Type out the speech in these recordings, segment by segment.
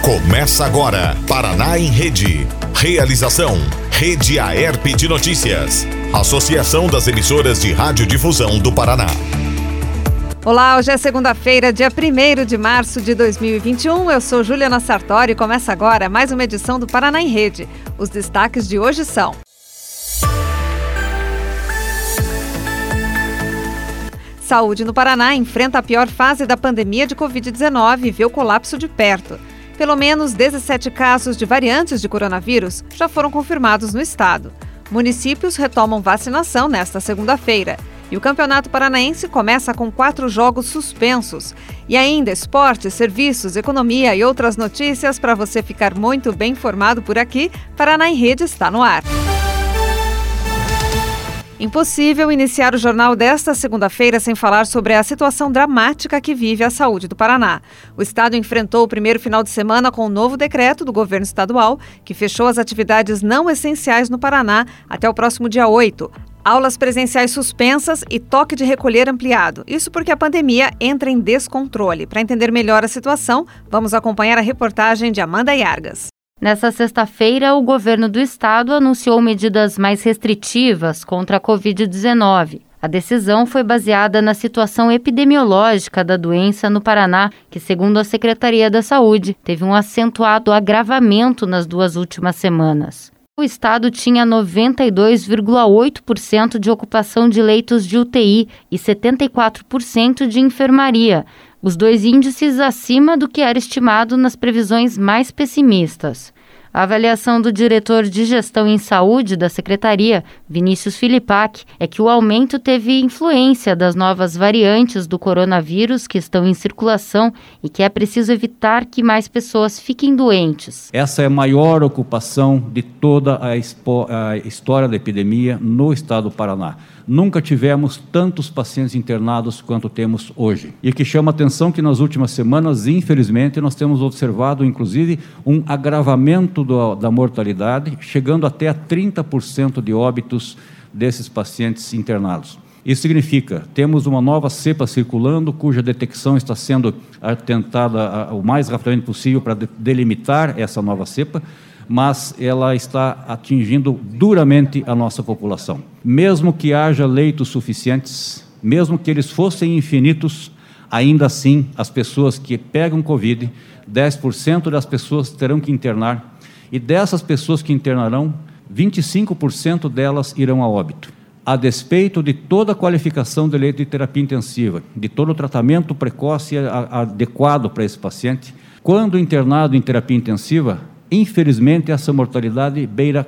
Começa agora, Paraná em Rede. Realização, Rede Aerp de Notícias. Associação das Emissoras de Radiodifusão do Paraná. Olá, hoje é segunda-feira, dia 1º de março de 2021. Eu sou Juliana Sartori e começa agora mais uma edição do Paraná em Rede. Os destaques de hoje são: Saúde no Paraná enfrenta a pior fase da pandemia de Covid-19 e vê o colapso de perto. Pelo menos 17 casos de variantes de coronavírus já foram confirmados no estado. Municípios retomam vacinação nesta segunda-feira. E o Campeonato Paranaense começa com 4 jogos suspensos. E ainda esporte, serviços, economia e outras notícias para você ficar muito bem informado por aqui. Paraná em Rede está no ar. Impossível iniciar o jornal desta segunda-feira sem falar sobre a situação dramática que vive a saúde do Paraná. O estado enfrentou o primeiro final de semana com um novo decreto do governo estadual, que fechou as atividades não essenciais no Paraná até o próximo dia 8. Aulas presenciais suspensas e toque de recolher ampliado. Isso porque a pandemia entra em descontrole. Para entender melhor a situação, vamos acompanhar a reportagem de Amanda Yargas. Nessa sexta-feira, o governo do estado anunciou medidas mais restritivas contra a Covid-19. A decisão foi baseada na situação epidemiológica da doença no Paraná, que, segundo a Secretaria da Saúde, teve um acentuado agravamento nas 2 últimas semanas. O estado tinha 92,8% de ocupação de leitos de UTI e 74% de enfermaria, os 2 índices acima do que era estimado nas previsões mais pessimistas. A avaliação do diretor de gestão em saúde da Secretaria, Vinícius Filipac, é que o aumento teve influência das novas variantes do coronavírus que estão em circulação e que é preciso evitar que mais pessoas fiquem doentes. Essa é a maior ocupação de toda a história da epidemia no estado do Paraná. Nunca tivemos tantos pacientes internados quanto temos hoje. E o que chama a atenção é que nas últimas semanas, infelizmente, nós temos observado, inclusive, um agravamento da mortalidade, chegando até a 30% de óbitos desses pacientes internados. Isso significa, temos uma nova cepa circulando, cuja detecção está sendo tentada o mais rapidamente possível para delimitar essa nova cepa, mas ela está atingindo duramente a nossa população. Mesmo que haja leitos suficientes, mesmo que eles fossem infinitos, ainda assim, as pessoas que pegam Covid, 10% das pessoas terão que internar, e dessas pessoas que internarão, 25% delas irão a óbito. A despeito de toda a qualificação de leito de terapia intensiva, de todo o tratamento precoce e adequado para esse paciente, quando internado em terapia intensiva, infelizmente, essa mortalidade beira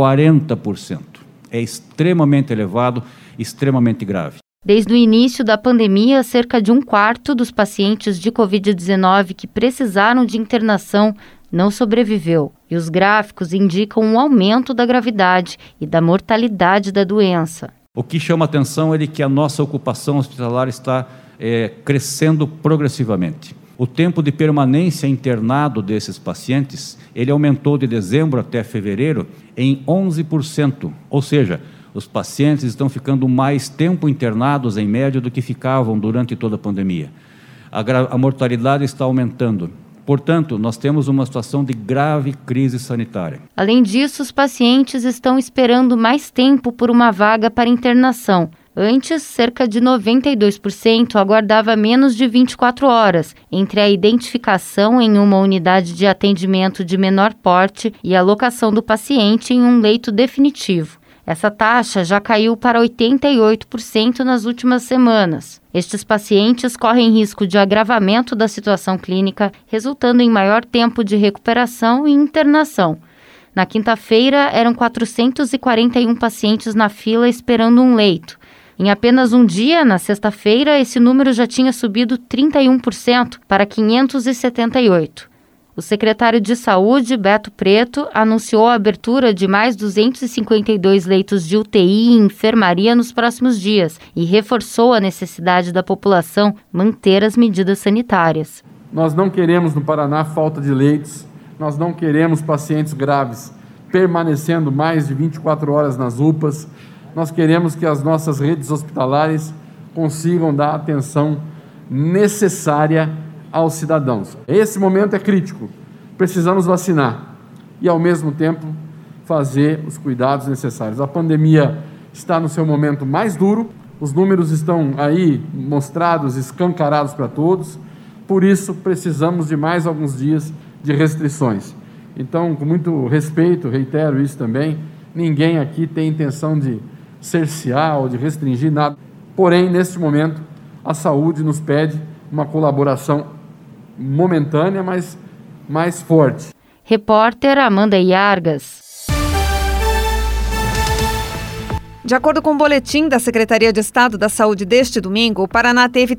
40%. É extremamente elevado, extremamente grave. Desde o início da pandemia, cerca de 1/4 dos pacientes de Covid-19 que precisaram de internação não sobreviveu. E os gráficos indicam um aumento da gravidade e da mortalidade da doença. O que chama atenção é de que a nossa ocupação hospitalar está crescendo progressivamente. O tempo de permanência internado desses pacientes, ele aumentou de dezembro até fevereiro em 11%, ou seja, os pacientes estão ficando mais tempo internados em média do que ficavam durante toda a pandemia. A mortalidade está aumentando. Portanto, nós temos uma situação de grave crise sanitária. Além disso, os pacientes estão esperando mais tempo por uma vaga para internação. Antes, cerca de 92% aguardava menos de 24 horas entre a identificação em uma unidade de atendimento de menor porte e a alocação do paciente em um leito definitivo. Essa taxa já caiu para 88% nas últimas semanas. Estes pacientes correm risco de agravamento da situação clínica, resultando em maior tempo de recuperação e internação. Na quinta-feira, eram 441 pacientes na fila esperando um leito. Em apenas um dia, na sexta-feira, esse número já tinha subido 31% para 578. O secretário de Saúde, Beto Preto, anunciou a abertura de mais 252 leitos de UTI e enfermaria nos próximos dias e reforçou a necessidade da população manter as medidas sanitárias. Nós não queremos no Paraná falta de leitos, nós não queremos pacientes graves permanecendo mais de 24 horas nas UPAs, nós queremos que as nossas redes hospitalares consigam dar atenção necessária aos cidadãos. Esse momento é crítico. precisamos vacinar e, ao mesmo tempo, fazer os cuidados necessários. A pandemia está no seu momento mais duro, os números estão aí mostrados, escancarados para todos, por isso precisamos de mais alguns dias de restrições. Então, com muito respeito, reitero isso também, ninguém aqui tem intenção de cercear ou de restringir nada. Porém, neste momento, a saúde nos pede uma colaboração momentânea, mas mais forte. Repórter Amanda Iargas. De acordo com o boletim da Secretaria de Estado da Saúde deste domingo, o Paraná teve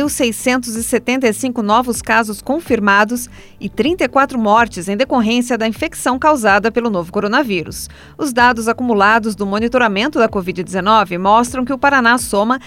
3.675 novos casos confirmados e 34 mortes em decorrência da infecção causada pelo novo coronavírus. Os dados acumulados do monitoramento da Covid-19 mostram que o Paraná soma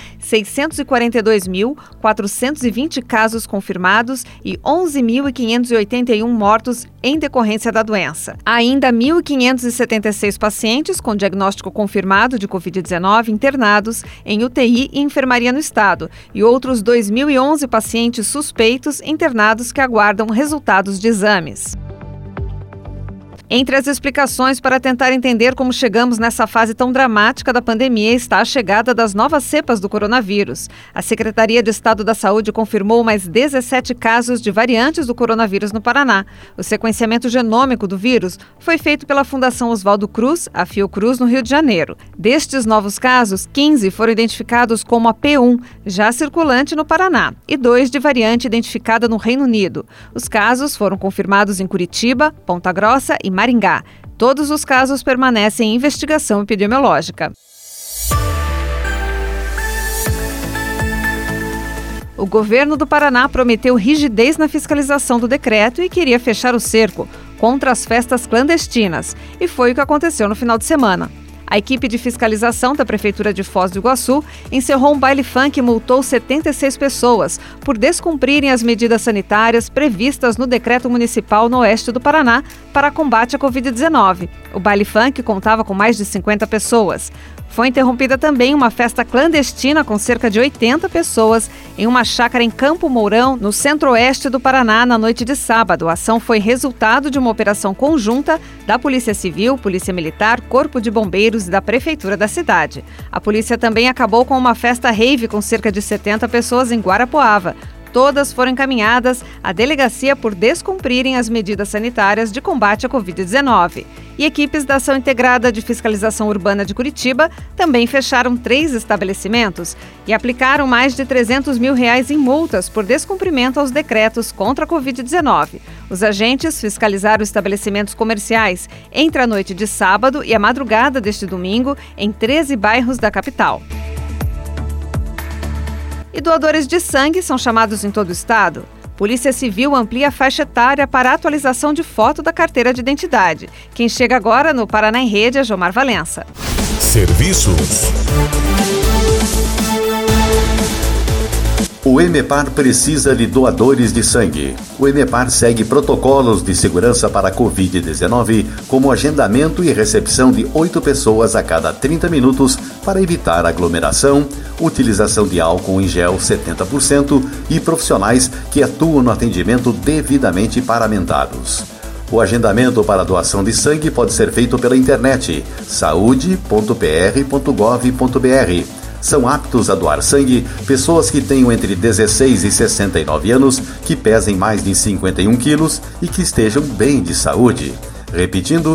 642.420 casos confirmados e 11.581 mortos em decorrência da doença. Há ainda 1.576 pacientes com diagnóstico confirmado de Covid-19 internados em UTI e enfermaria no estado e outros 2.011 pacientes suspeitos internados que aguardam resultados de exames. Entre as explicações para tentar entender como chegamos nessa fase tão dramática da pandemia está a chegada das novas cepas do coronavírus. A Secretaria de Estado da Saúde confirmou mais 17 casos de variantes do coronavírus no Paraná. O sequenciamento genômico do vírus foi feito pela Fundação Oswaldo Cruz, a Fiocruz, no Rio de Janeiro. Destes novos casos, 15 foram identificados como a P1, já circulante no Paraná, e 2 de variante identificada no Reino Unido. Os casos foram confirmados em Curitiba, Ponta Grossa e Maringá. Todos os casos permanecem em investigação epidemiológica. O governo do Paraná prometeu rigidez na fiscalização do decreto e queria fechar o cerco contra as festas clandestinas. E foi o que aconteceu no final de semana. A equipe de fiscalização da Prefeitura de Foz do Iguaçu encerrou um baile funk e multou 76 pessoas por descumprirem as medidas sanitárias previstas no decreto municipal no oeste do Paraná para combate à Covid-19. O baile funk contava com mais de 50 pessoas. Foi interrompida também uma festa clandestina com cerca de 80 pessoas em uma chácara em Campo Mourão, no centro-oeste do Paraná, na noite de sábado. A ação foi resultado de uma operação conjunta da Polícia Civil, Polícia Militar, Corpo de Bombeiros e da Prefeitura da cidade. A polícia também acabou com uma festa rave com cerca de 70 pessoas em Guarapuava. Todas foram encaminhadas à delegacia por descumprirem as medidas sanitárias de combate à Covid-19. E equipes da Ação Integrada de Fiscalização Urbana de Curitiba também fecharam 3 estabelecimentos e aplicaram mais de R$300 mil em multas por descumprimento aos decretos contra a Covid-19. Os agentes fiscalizaram estabelecimentos comerciais entre a noite de sábado e a madrugada deste domingo em 13 bairros da capital. E doadores de sangue são chamados em todo o estado. Polícia Civil amplia a faixa etária para atualização de foto da carteira de identidade. Quem chega agora no Paraná em Rede é Jomar Valença. Serviços. O EMEPAR precisa de doadores de sangue. O EMEPAR segue protocolos de segurança para a Covid-19, como agendamento e recepção de 8 pessoas a cada 30 minutos para evitar aglomeração, utilização de álcool em gel 70% e profissionais que atuam no atendimento devidamente paramentados. O agendamento para doação de sangue pode ser feito pela internet saude.pr.gov.br. São aptos a doar sangue pessoas que tenham entre 16 e 69 anos, que pesem mais de 51 quilos e que estejam bem de saúde. Repetindo,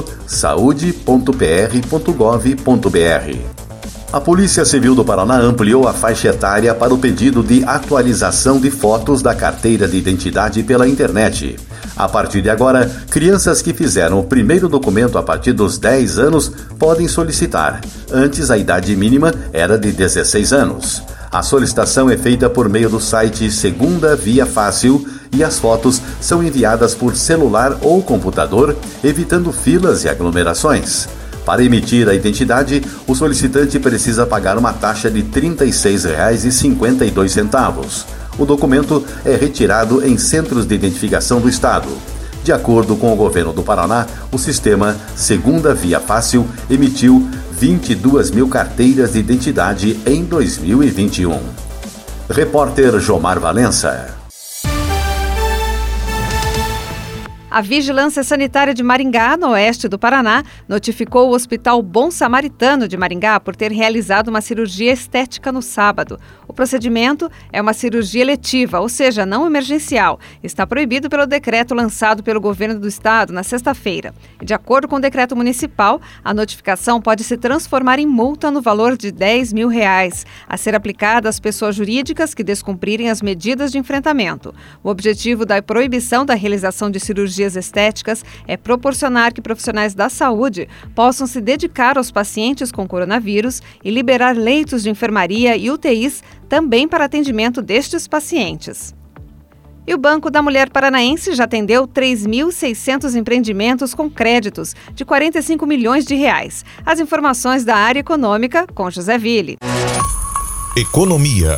saude.pr.gov.br. A Polícia Civil do Paraná ampliou a faixa etária para o pedido de atualização de fotos da carteira de identidade pela internet. A partir de agora, crianças que fizeram o primeiro documento a partir dos 10 anos podem solicitar. Antes, a idade mínima era de 16 anos. A solicitação é feita por meio do site Segunda Via Fácil e as fotos são enviadas por celular ou computador, evitando filas e aglomerações. Para emitir a identidade, o solicitante precisa pagar uma taxa de R$ 36,52. O documento é retirado em centros de identificação do Estado. De acordo com o governo do Paraná, o sistema Segunda Via Fácil emitiu 22 mil carteiras de identidade em 2021. Repórter Jomar Valença. A Vigilância Sanitária de Maringá, no oeste do Paraná, notificou o Hospital Bom Samaritano de Maringá por ter realizado uma cirurgia estética no sábado. O procedimento é uma cirurgia eletiva, ou seja, não emergencial. Está proibido pelo decreto lançado pelo governo do estado na sexta-feira. De acordo com o decreto municipal, a notificação pode se transformar em multa no valor de R$10 mil, a ser aplicada às pessoas jurídicas que descumprirem as medidas de enfrentamento. O objetivo da proibição da realização de cirurgias estéticas é proporcionar que profissionais da saúde possam se dedicar aos pacientes com coronavírus e liberar leitos de enfermaria e UTIs também para atendimento destes pacientes. E o Banco da Mulher Paranaense já atendeu 3.600 empreendimentos com créditos de R$45 milhões. As informações da área econômica com José Ville. Economia.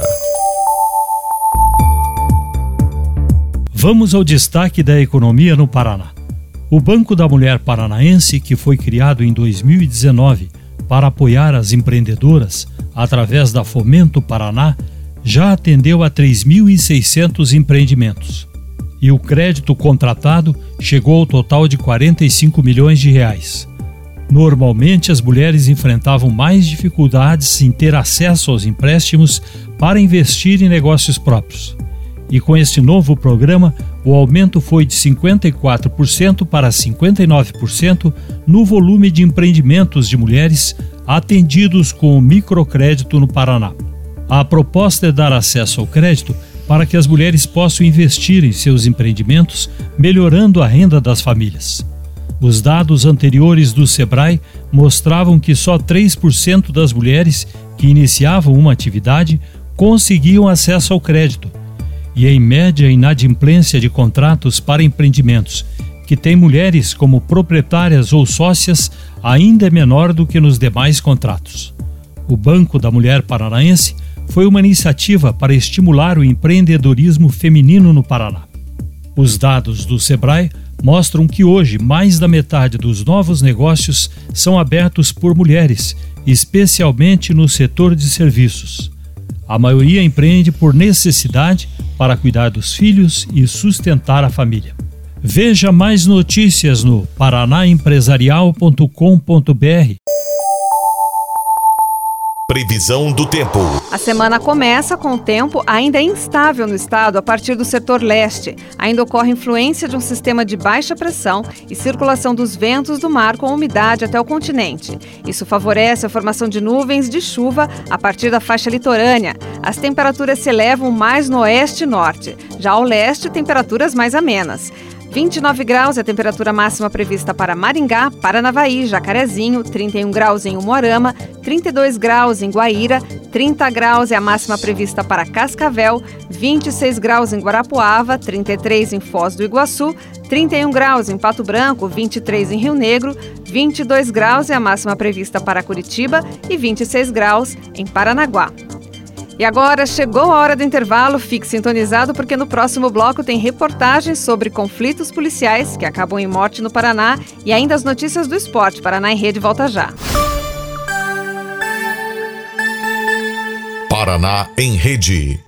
Vamos ao destaque da economia no Paraná. O Banco da Mulher Paranaense, que foi criado em 2019 para apoiar as empreendedoras através da Fomento Paraná, já atendeu a 3.600 empreendimentos. E o crédito contratado chegou ao total de R$45 milhões. Normalmente, as mulheres enfrentavam mais dificuldades em ter acesso aos empréstimos para investir em negócios próprios. E com este novo programa, o aumento foi de 54% para 59% no volume de empreendimentos de mulheres atendidos com o microcrédito no Paraná. A proposta é dar acesso ao crédito para que as mulheres possam investir em seus empreendimentos, melhorando a renda das famílias. Os dados anteriores do Sebrae mostravam que só 3% das mulheres que iniciavam uma atividade conseguiam acesso ao crédito. E, em média, a inadimplência de contratos para empreendimentos que têm mulheres como proprietárias ou sócias ainda é menor do que nos demais contratos. O Banco da Mulher Paranaense foi uma iniciativa para estimular o empreendedorismo feminino no Paraná. Os dados do Sebrae mostram que hoje mais da metade dos novos negócios são abertos por mulheres, especialmente no setor de serviços. A maioria empreende por necessidade para cuidar dos filhos e sustentar a família. Veja mais notícias no paranaempresarial.com.br. Previsão do tempo. A semana começa com o tempo ainda instável no estado a partir do setor leste. Ainda ocorre influência de um sistema de baixa pressão e circulação dos ventos do mar com umidade até o continente. Isso favorece a formação de nuvens de chuva a partir da faixa litorânea. As temperaturas se elevam mais no oeste e norte. Já ao leste, temperaturas mais amenas. 29 graus é a temperatura máxima prevista para Maringá, Paranavaí, Jacarezinho, 31 graus em Umuarama, 32 graus em Guaíra, 30 graus é a máxima prevista para Cascavel, 26 graus em Guarapuava, 33 em Foz do Iguaçu, 31 graus em Pato Branco, 23 em Rio Negro, 22 graus é a máxima prevista para Curitiba e 26 graus em Paranaguá. E agora chegou a hora do intervalo, fique sintonizado porque no próximo bloco tem reportagens sobre conflitos policiais que acabam em morte no Paraná e ainda as notícias do esporte. Paraná em Rede volta já. Paraná em Rede.